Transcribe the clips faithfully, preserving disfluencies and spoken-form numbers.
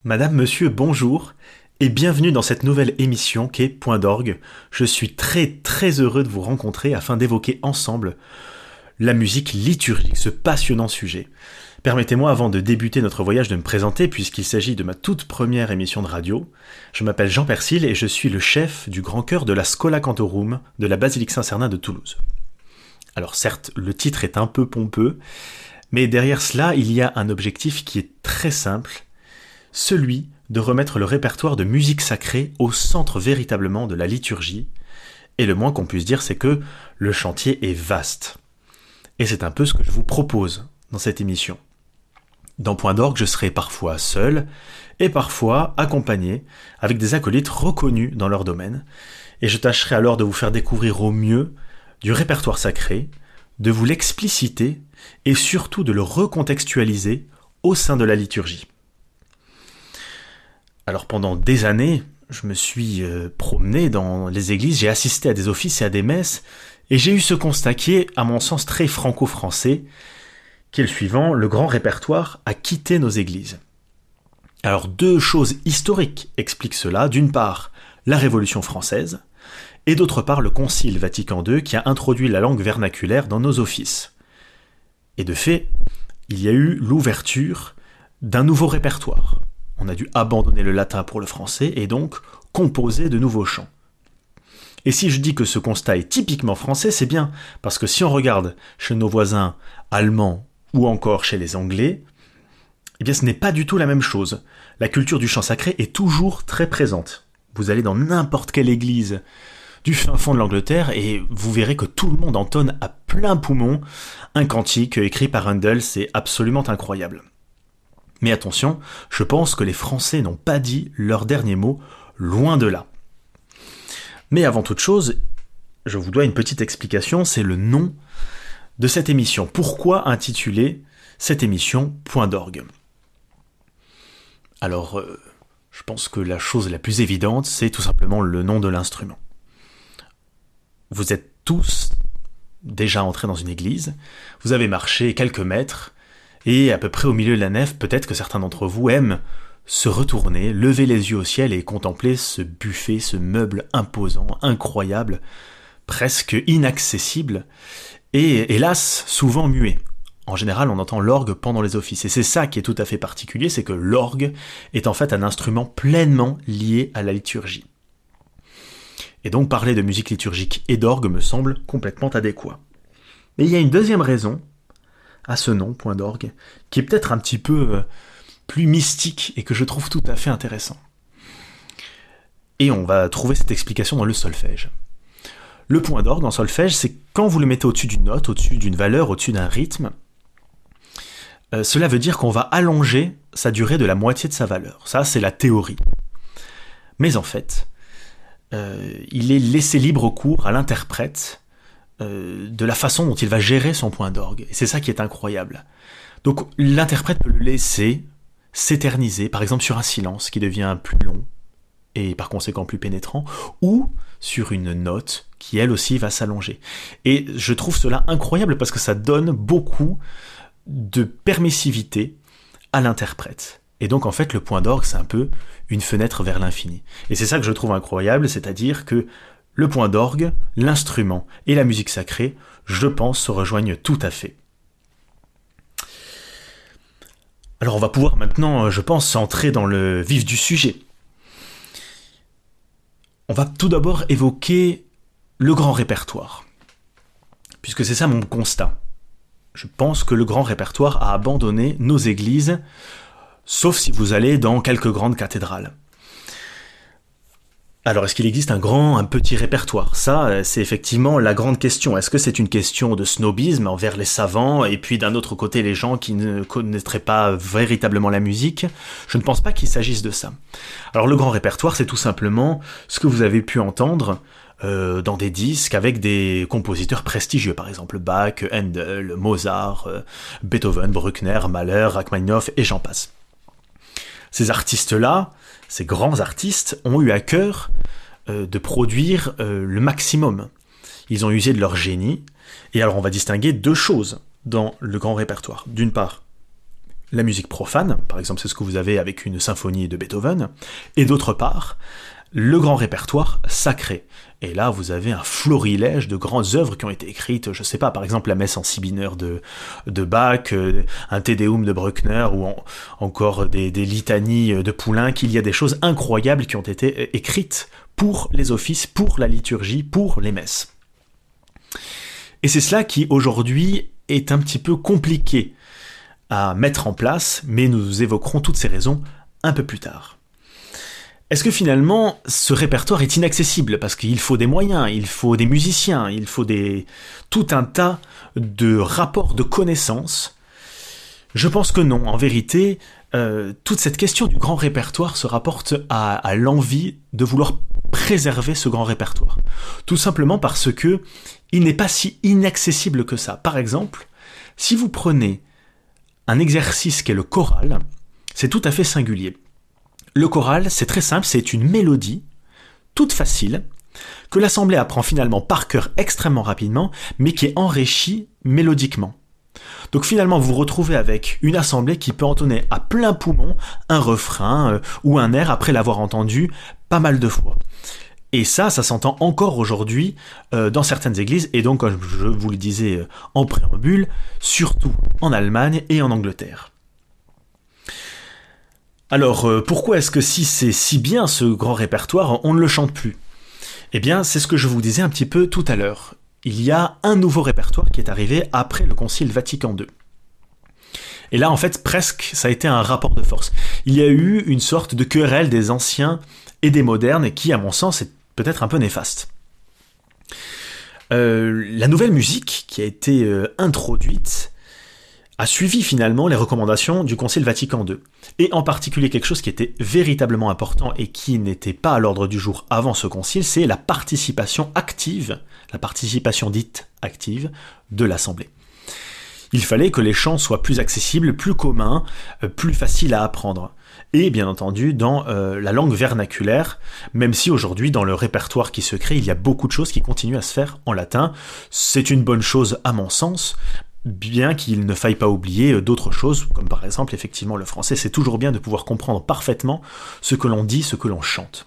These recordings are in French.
Madame, monsieur, bonjour, et bienvenue dans cette nouvelle émission qu'est Point d'orgue. Je suis très très heureux de vous rencontrer afin d'évoquer ensemble la musique liturgique, ce passionnant sujet. Permettez-moi, avant de débuter notre voyage, de me présenter, puisqu'il s'agit de ma toute première émission de radio. Je m'appelle Jean Persil et je suis le chef du grand chœur de la Schola Cantorum de la Basilique Saint-Cernin de Toulouse. Alors certes, le titre est un peu pompeux, mais derrière cela, il y a un objectif qui est très simple, celui de remettre le répertoire de musique sacrée au centre véritablement de la liturgie, et le moins qu'on puisse dire, c'est que le chantier est vaste. Et c'est un peu ce que je vous propose dans cette émission. Dans Point d'orgue, je serai parfois seul, et parfois accompagné, avec des acolytes reconnus dans leur domaine, et je tâcherai alors de vous faire découvrir au mieux du répertoire sacré, de vous l'expliciter, et surtout de le recontextualiser au sein de la liturgie. Alors pendant des années, je me suis euh, promené dans les églises, j'ai assisté à des offices et à des messes, et j'ai eu ce constat qui est, à mon sens, très franco-français, qui est le suivant: le grand répertoire a quitté nos églises. Alors deux choses historiques expliquent cela. D'une part, la Révolution française, et d'autre part, le Concile Vatican deux qui a introduit la langue vernaculaire dans nos offices. Et de fait, il y a eu l'ouverture d'un nouveau répertoire. On a dû abandonner le latin pour le français et donc composer de nouveaux chants. Et si je dis que ce constat est typiquement français, c'est bien parce que si on regarde chez nos voisins allemands ou encore chez les Anglais, eh bien ce n'est pas du tout la même chose. La culture du chant sacré est toujours très présente. Vous allez dans n'importe quelle église du fin fond de l'Angleterre et vous verrez que tout le monde entonne à plein poumon un cantique écrit par Handel, c'est absolument incroyable. Mais attention, je pense que les Français n'ont pas dit leur dernier mot, loin de là. Mais avant toute chose, je vous dois une petite explication, c'est le nom de cette émission. Pourquoi intituler cette émission Point d'orgue ? Alors, euh, je pense que la chose la plus évidente, c'est tout simplement le nom de l'instrument. Vous êtes tous déjà entrés dans une église, vous avez marché quelques mètres, et à peu près au milieu de la nef, peut-être que certains d'entre vous aiment se retourner, lever les yeux au ciel et contempler ce buffet, ce meuble imposant, incroyable, presque inaccessible, et hélas, souvent muet. En général, on entend l'orgue pendant les offices, et c'est ça qui est tout à fait particulier, c'est que l'orgue est en fait un instrument pleinement lié à la liturgie. Et donc parler de musique liturgique et d'orgue me semble complètement adéquat. Mais il y a une deuxième raison à ce nom, Point d'orgue, qui est peut-être un petit peu euh, plus mystique et que je trouve tout à fait intéressant. Et on va trouver cette explication dans le solfège. Le point d'orgue en solfège, c'est quand vous le mettez au-dessus d'une note, au-dessus d'une valeur, au-dessus d'un rythme, euh, cela veut dire qu'on va allonger sa durée de la moitié de sa valeur. Ça, c'est la théorie. Mais en fait, euh, il est laissé libre cours à l'interprète de la façon dont il va gérer son point d'orgue. Et c'est ça qui est incroyable. Donc l'interprète peut le laisser s'éterniser, par exemple sur un silence qui devient plus long et par conséquent plus pénétrant, ou sur une note qui elle aussi va s'allonger. Et je trouve cela incroyable parce que ça donne beaucoup de permissivité à l'interprète. Et donc en fait le point d'orgue c'est un peu une fenêtre vers l'infini. Et c'est ça que je trouve incroyable, c'est-à-dire que le point d'orgue, l'instrument et la musique sacrée, je pense, se rejoignent tout à fait. Alors on va pouvoir maintenant, je pense, entrer dans le vif du sujet. On va tout d'abord évoquer le grand répertoire, puisque c'est ça mon constat. Je pense que le grand répertoire a abandonné nos églises, sauf si vous allez dans quelques grandes cathédrales. Alors, est-ce qu'il existe un grand, un petit répertoire ? Ça, c'est effectivement la grande question. Est-ce que c'est une question de snobisme envers les savants, et puis d'un autre côté, les gens qui ne connaîtraient pas véritablement la musique ? Je ne pense pas qu'il s'agisse de ça. Alors, le grand répertoire, c'est tout simplement ce que vous avez pu entendre euh, dans des disques avec des compositeurs prestigieux, par exemple Bach, Handel, Mozart, euh, Beethoven, Bruckner, Mahler, Rachmaninoff, et j'en passe. Ces artistes-là, ces grands artistes ont eu à cœur euh, de produire euh, le maximum. Ils ont usé de leur génie, et alors on va distinguer deux choses dans le grand répertoire. D'une part, la musique profane, par exemple c'est ce que vous avez avec une symphonie de Beethoven, et d'autre part, le grand répertoire sacré. Et là, vous avez un florilège de grandes œuvres qui ont été écrites, je sais pas, par exemple la messe en si mineur de, de Bach, euh, un Te Deum de Bruckner, ou en, encore des, des litanies de Poulenc. Il y a des choses incroyables qui ont été écrites pour les offices, pour la liturgie, pour les messes. Et c'est cela qui, aujourd'hui, est un petit peu compliqué à mettre en place, mais nous évoquerons toutes ces raisons un peu plus tard. Est-ce que finalement, ce répertoire est inaccessible parce qu'il faut des moyens, il faut des musiciens, il faut des... tout un tas de rapports de connaissances? Je pense que non. En vérité, euh, toute cette question du grand répertoire se rapporte à, à l'envie de vouloir préserver ce grand répertoire. Tout simplement parce que il n'est pas si inaccessible que ça. Par exemple, si vous prenez un exercice qui est le choral, c'est tout à fait singulier. Le choral, c'est très simple, c'est une mélodie, toute facile, que l'assemblée apprend finalement par cœur extrêmement rapidement, mais qui est enrichie mélodiquement. Donc finalement, vous vous retrouvez avec une assemblée qui peut entonner à plein poumon un refrain euh, ou un air après l'avoir entendu pas mal de fois. Et ça, ça s'entend encore aujourd'hui euh, dans certaines églises, et donc, comme je vous le disais euh, en préambule, surtout en Allemagne et en Angleterre. Alors, euh, pourquoi est-ce que si c'est si bien ce grand répertoire, on ne le chante plus? Eh bien, c'est ce que je vous disais un petit peu tout à l'heure. Il y a un nouveau répertoire qui est arrivé après le Concile Vatican deux. Et là, en fait, presque, ça a été un rapport de force. Il y a eu une sorte de querelle des anciens et des modernes qui, à mon sens, est peut-être un peu néfaste. Euh, la nouvelle musique qui a été euh, introduite a suivi finalement les recommandations du Concile Vatican deux. Et en particulier quelque chose qui était véritablement important et qui n'était pas à l'ordre du jour avant ce concile, c'est la participation active, la participation dite active de l'Assemblée. Il fallait que les chants soient plus accessibles, plus communs, plus faciles à apprendre. Et bien entendu dans euh, la langue vernaculaire, même si aujourd'hui dans le répertoire qui se crée, il y a beaucoup de choses qui continuent à se faire en latin. C'est une bonne chose à mon sens, bien qu'il ne faille pas oublier d'autres choses, comme par exemple effectivement le français. C'est toujours bien de pouvoir comprendre parfaitement ce que l'on dit, ce que l'on chante.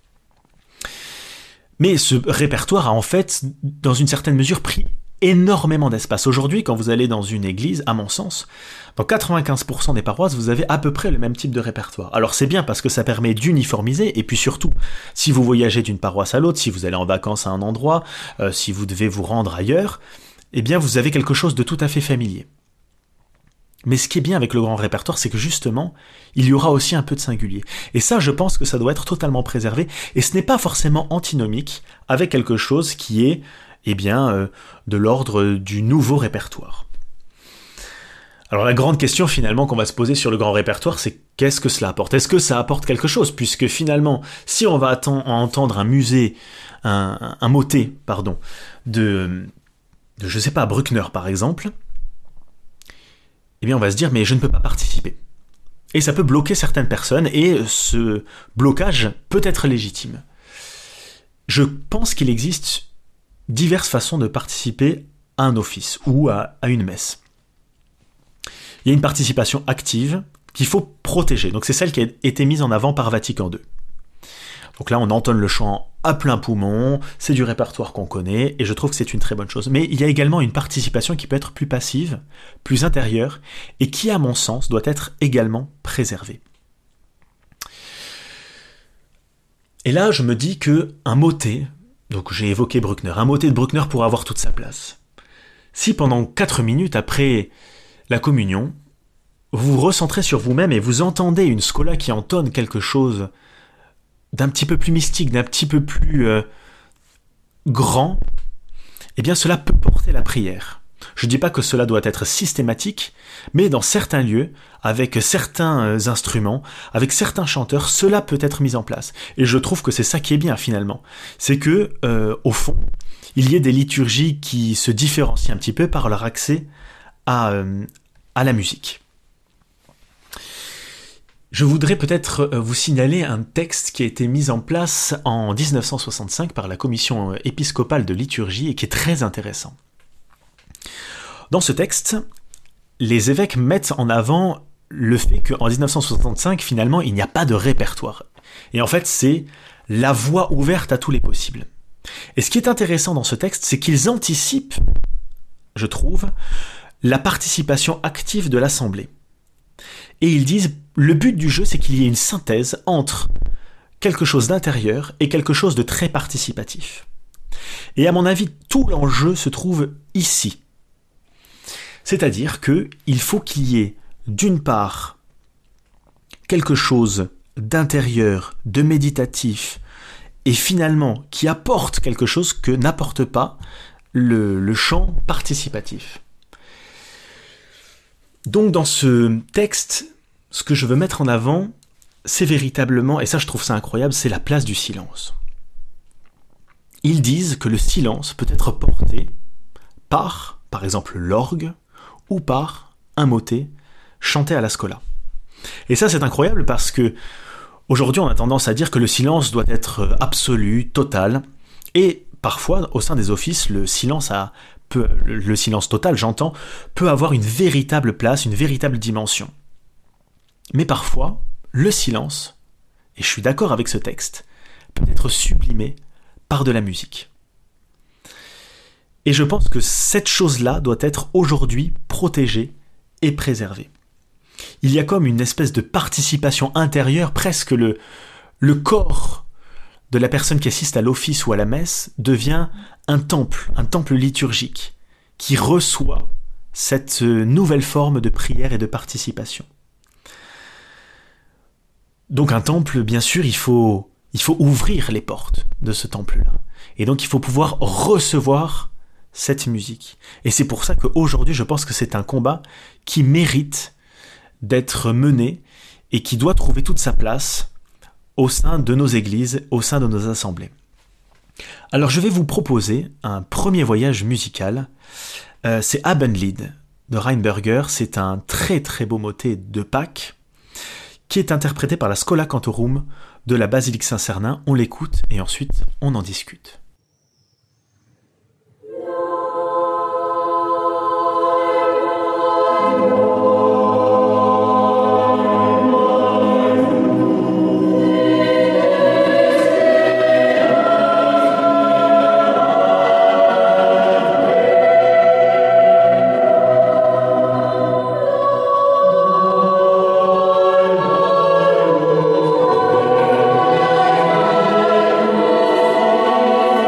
Mais ce répertoire a en fait, dans une certaine mesure, pris énormément d'espace. Aujourd'hui, quand vous allez dans une église, à mon sens, dans quatre-vingt-quinze pour cent des paroisses, vous avez à peu près le même type de répertoire. Alors c'est bien parce que ça permet d'uniformiser, et puis surtout, si vous voyagez d'une paroisse à l'autre, si vous allez en vacances à un endroit, euh, si vous devez vous rendre ailleurs, eh bien vous avez quelque chose de tout à fait familier. Mais ce qui est bien avec le grand répertoire, c'est que justement, il y aura aussi un peu de singulier. Et ça, je pense que ça doit être totalement préservé, et ce n'est pas forcément antinomique avec quelque chose qui est, eh bien, euh, de l'ordre du nouveau répertoire. Alors la grande question finalement qu'on va se poser sur le grand répertoire, c'est qu'est-ce que cela apporte? Est-ce que ça apporte quelque chose? Puisque finalement, si on va atten- entendre un musée, un, un motet, pardon, de... de, je sais pas, Bruckner par exemple, eh bien on va se dire mais je ne peux pas participer. Et ça peut bloquer certaines personnes, et ce blocage peut être légitime. Je pense qu'il existe diverses façons de participer à un office ou à, à une messe. Il y a une participation active qu'il faut protéger, donc c'est celle qui a été mise en avant par Vatican deux. Donc là, on entonne le chant à plein poumon, c'est du répertoire qu'on connaît, et je trouve que c'est une très bonne chose. Mais il y a également une participation qui peut être plus passive, plus intérieure, et qui, à mon sens, doit être également préservée. Et là, je me dis que un motet, donc j'ai évoqué Bruckner, un motet de Bruckner pourrait avoir toute sa place. Si pendant quatre minutes après la communion, vous vous recentrez sur vous-même et vous entendez une scola qui entonne quelque chose d'un petit peu plus mystique, d'un petit peu plus euh, grand, eh bien cela peut porter la prière. Je ne dis pas que cela doit être systématique, mais dans certains lieux, avec certains instruments, avec certains chanteurs, cela peut être mis en place. Et je trouve que c'est ça qui est bien finalement. C'est que, euh, au fond, il y ait des liturgies qui se différencient un petit peu par leur accès à, euh, à la musique. Je voudrais peut-être vous signaler un texte qui a été mis en place en dix-neuf cent soixante-cinq par la commission épiscopale de liturgie et qui est très intéressant. Dans ce texte, les évêques mettent en avant le fait qu'en dix-neuf cent soixante-cinq, finalement, il n'y a pas de répertoire. Et en fait, c'est la voie ouverte à tous les possibles. Et ce qui est intéressant dans ce texte, c'est qu'ils anticipent, je trouve, la participation active de l'Assemblée. Et ils disent, le but du jeu, c'est qu'il y ait une synthèse entre quelque chose d'intérieur et quelque chose de très participatif. Et à mon avis, tout l'enjeu se trouve ici. C'est-à-dire qu'il faut qu'il y ait, d'une part, quelque chose d'intérieur, de méditatif, et finalement qui apporte quelque chose que n'apporte pas le, le chant participatif. Donc dans ce texte, ce que je veux mettre en avant, c'est véritablement, et ça je trouve ça incroyable, c'est la place du silence. Ils disent que le silence peut être porté par, par exemple, l'orgue, ou par un motet chanté à la scola. Et ça c'est incroyable parce que aujourd'hui on a tendance à dire que le silence doit être absolu, total, et parfois au sein des offices le silence a peut, le silence total, j'entends, peut avoir une véritable place, une véritable dimension. Mais parfois, le silence, et je suis d'accord avec ce texte, peut être sublimé par de la musique. Et je pense que cette chose-là doit être aujourd'hui protégée et préservée. Il y a comme une espèce de participation intérieure, presque le, le corps de la personne qui assiste à l'office ou à la messe devient un temple, un temple liturgique, qui reçoit cette nouvelle forme de prière et de participation. Donc un temple, bien sûr, il faut, il faut ouvrir les portes de ce temple-là. Et donc il faut pouvoir recevoir cette musique. Et c'est pour ça qu'aujourd'hui, je pense que c'est un combat qui mérite d'être mené et qui doit trouver toute sa place au sein de nos églises, au sein de nos assemblées. Alors je vais vous proposer un premier voyage musical. Euh, c'est Abendlied de Rheinberger. C'est un très très beau motet de Pâques qui est interprété par la Schola Cantorum de la Basilique Saint-Cernin. On l'écoute et ensuite on en discute. Thank you.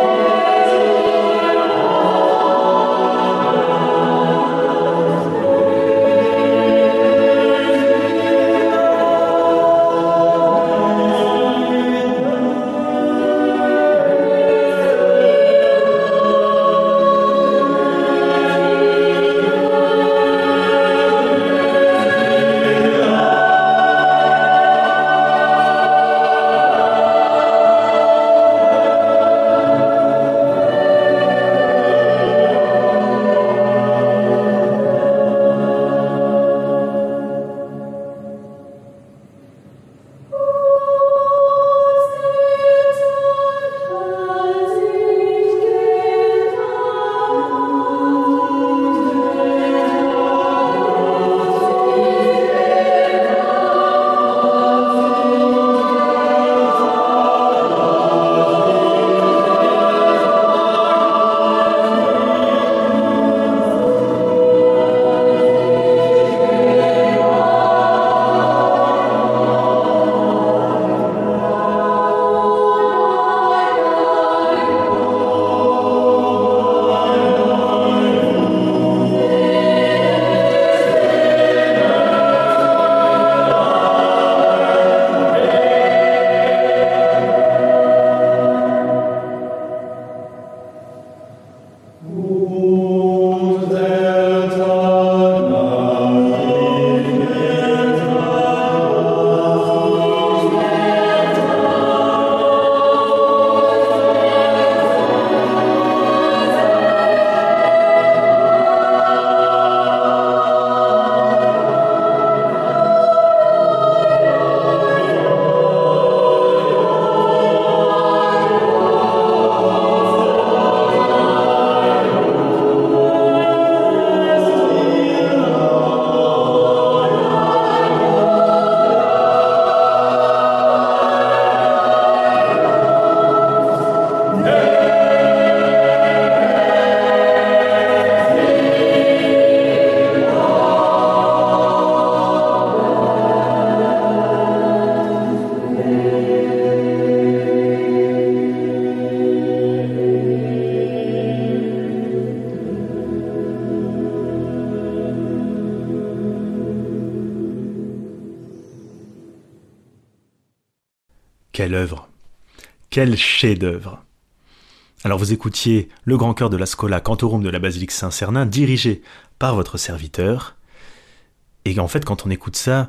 Quelle œuvre! Quel chef-d'œuvre! Alors vous écoutiez le grand chœur de la Schola Cantorum de la Basilique Saint-Cernin, dirigé par votre serviteur. Et en fait, quand on écoute ça,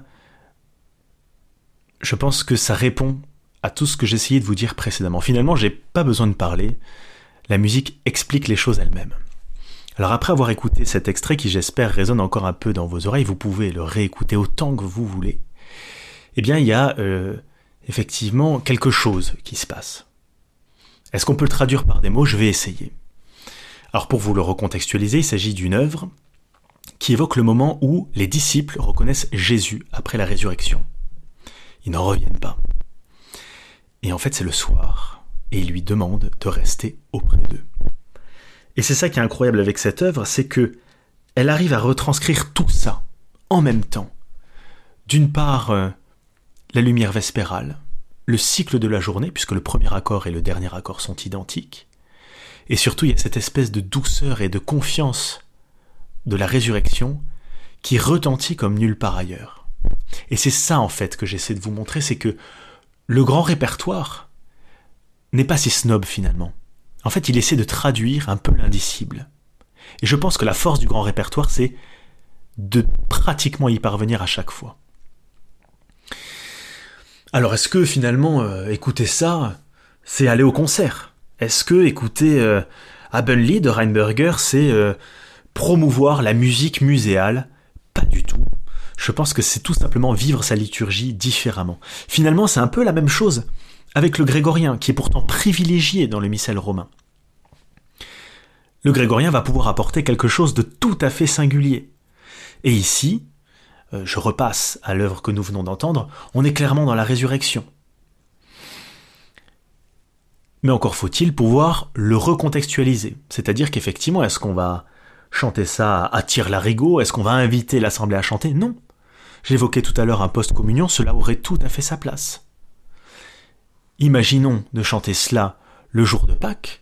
je pense que ça répond à tout ce que j'essayais de vous dire précédemment. Finalement, j'ai pas besoin de parler. La musique explique les choses elle-même. Alors après avoir écouté cet extrait qui, j'espère, résonne encore un peu dans vos oreilles, vous pouvez le réécouter autant que vous voulez. Eh bien, il y a euh, effectivement quelque chose qui se passe. Est-ce qu'on peut le traduire par des mots? Je vais essayer. Alors pour vous le recontextualiser, il s'agit d'une œuvre qui évoque le moment où les disciples reconnaissent Jésus après la résurrection. Ils n'en reviennent pas. Et en fait, c'est le soir, et ils lui demandent de rester auprès d'eux. Et c'est ça qui est incroyable avec cette œuvre, c'est que elle arrive à retranscrire tout ça en même temps. D'une part, euh, la lumière vespérale, le cycle de la journée, puisque le premier accord et le dernier accord sont identiques, et surtout il y a cette espèce de douceur et de confiance de la résurrection qui retentit comme nulle part ailleurs. Et c'est ça en fait que j'essaie de vous montrer, c'est que le grand répertoire n'est pas si snob finalement. En fait, il essaie de traduire un peu l'indicible. Et je pense que la force du grand répertoire, c'est de pratiquement y parvenir à chaque fois. Alors, est-ce que finalement, euh, écouter ça, c'est aller au concert? Est-ce que écouter euh, Abendlied de Rheinberger, c'est euh, promouvoir la musique muséale? Pas du tout. Je pense que c'est tout simplement vivre sa liturgie différemment. Finalement, c'est un peu la même chose avec le grégorien, qui est pourtant privilégié dans le missel romain. Le grégorien va pouvoir apporter quelque chose de tout à fait singulier. Et ici, euh, je repasse à l'œuvre que nous venons d'entendre, on est clairement dans la résurrection. Mais encore faut-il pouvoir le recontextualiser. C'est-à-dire qu'effectivement, est-ce qu'on va chanter ça à tire-larigot? Est-ce qu'on va inviter l'assemblée à chanter? Non. J'évoquais tout à l'heure un post-communion, cela aurait tout à fait sa place. Imaginons de chanter cela le jour de Pâques.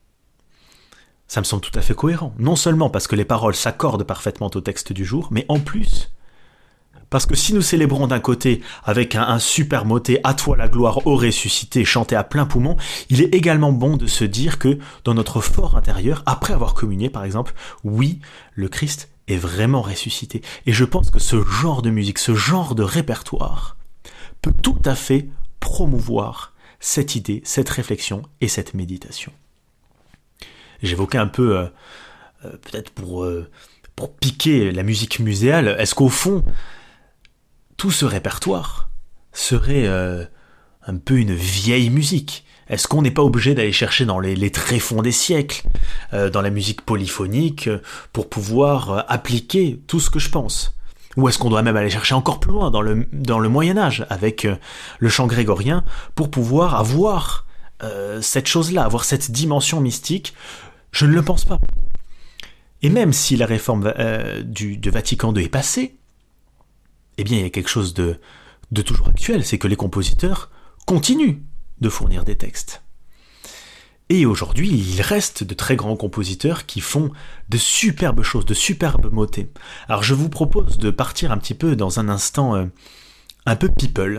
Ça me semble tout à fait cohérent. Non seulement parce que les paroles s'accordent parfaitement au texte du jour, mais en plus, parce que si nous célébrons d'un côté avec un, un super motet « À toi la gloire, ô ressuscité » chanté à plein poumon, il est également bon de se dire que dans notre fort intérieur, après avoir communié par exemple, oui, le Christ est vraiment ressuscité. Et je pense que ce genre de musique, ce genre de répertoire peut tout à fait promouvoir cette idée, cette réflexion et cette méditation. J'évoquais un peu, euh, euh, peut-être pour, euh, pour piquer la musique muséale, est-ce qu'au fond, tout ce répertoire serait euh, un peu une vieille musique? Est-ce qu'on n'est pas obligé d'aller chercher dans les, les tréfonds des siècles, euh, dans la musique polyphonique, euh, pour pouvoir euh, appliquer tout ce que je pense? Ou est-ce qu'on doit même aller chercher encore plus loin dans le, dans le Moyen-Âge, avec euh, le chant grégorien, pour pouvoir avoir euh, cette chose-là, avoir cette dimension mystique? Je ne le pense pas. Et même si la réforme euh, du, de Vatican deux est passée, eh bien il y a quelque chose de, de toujours actuel, c'est que les compositeurs continuent de fournir des textes. Et aujourd'hui, il reste de très grands compositeurs qui font de superbes choses, de superbes motets. Alors je vous propose de partir un petit peu dans un instant euh, un peu people.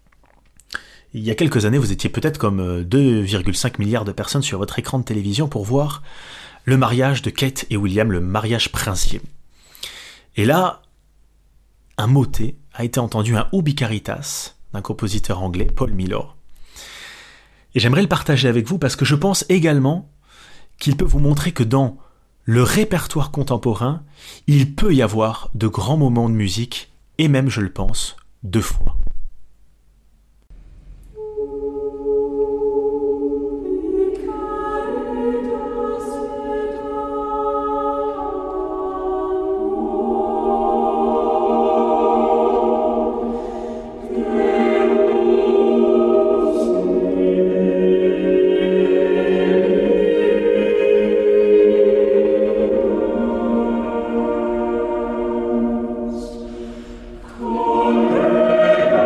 Il y a quelques années, vous étiez peut-être comme deux virgule cinq milliards de personnes sur votre écran de télévision pour voir le mariage de Kate et William, le mariage princier. Et là, un motet a été entendu, un Ubi Caritas, d'un compositeur anglais, Paul Milor. Et j'aimerais le partager avec vous parce que je pense également qu'il peut vous montrer que dans le répertoire contemporain, il peut y avoir de grands moments de musique, et même, je le pense, deux fois. Con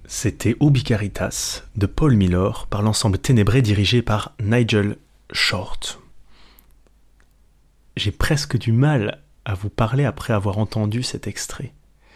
C'était Ubi Caritas de Paul Milor par l'ensemble Ténébré dirigé par Nigel Short. J'ai presque du mal à vous parler après avoir entendu cet extrait.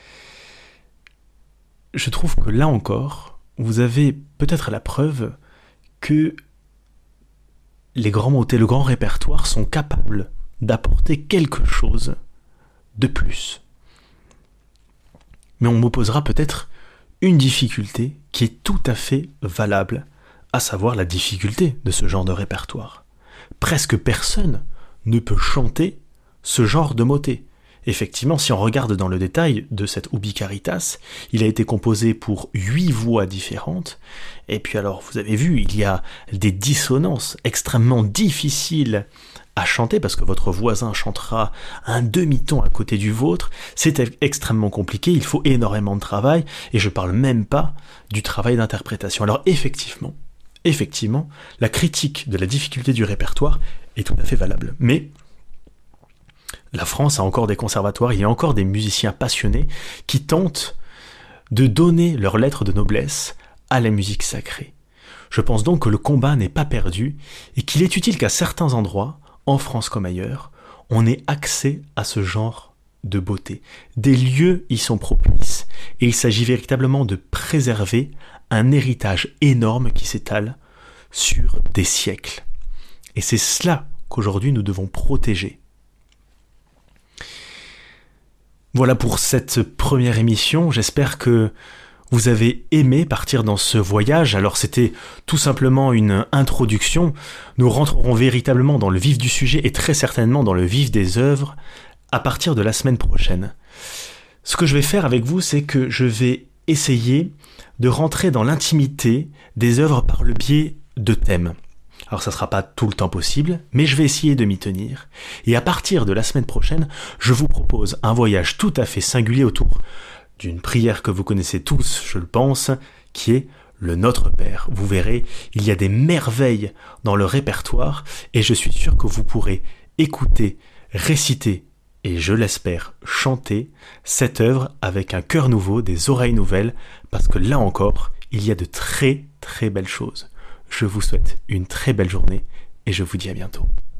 Je trouve que là encore, vous avez peut-être la preuve que les grands motets, le grand répertoire sont capables d'apporter quelque chose de plus. Mais on m'opposera peut-être une difficulté qui est tout à fait valable, à savoir la difficulté de ce genre de répertoire. Presque personne ne peut chanter ce genre de motet. Effectivement, si on regarde dans le détail de cette Ubi Caritas, il a été composé pour huit voix différentes, et puis alors, vous avez vu, il y a des dissonances extrêmement difficiles à chanter, parce que votre voisin chantera un demi-ton à côté du vôtre, c'est extrêmement compliqué, il faut énormément de travail, et je parle même pas du travail d'interprétation. Alors effectivement, effectivement, la critique de la difficulté du répertoire est tout à fait valable, mais la France a encore des conservatoires, il y a encore des musiciens passionnés qui tentent de donner leur lettre de noblesse à la musique sacrée. Je pense donc que le combat n'est pas perdu, et qu'il est utile qu'à certains endroits, en France comme ailleurs, on ait accès à ce genre de beauté. Des lieux y sont propices, et il s'agit véritablement de préserver un héritage énorme qui s'étale sur des siècles. Et c'est cela qu'aujourd'hui nous devons protéger. Voilà pour cette première émission, j'espère que vous avez aimé partir dans ce voyage. Alors c'était tout simplement une introduction. Nous rentrerons véritablement dans le vif du sujet et très certainement dans le vif des œuvres à partir de la semaine prochaine. Ce que je vais faire avec vous, c'est que je vais essayer de rentrer dans l'intimité des œuvres par le biais de thèmes. Alors ça ne sera pas tout le temps possible, mais je vais essayer de m'y tenir. Et à partir de la semaine prochaine, je vous propose un voyage tout à fait singulier autour d'une prière que vous connaissez tous, je le pense, qui est le Notre Père. Vous verrez, il y a des merveilles dans le répertoire, et je suis sûr que vous pourrez écouter, réciter, et je l'espère, chanter cette œuvre avec un cœur nouveau, des oreilles nouvelles, parce que là encore, il y a de très très belles choses. Je vous souhaite une très belle journée, et je vous dis à bientôt.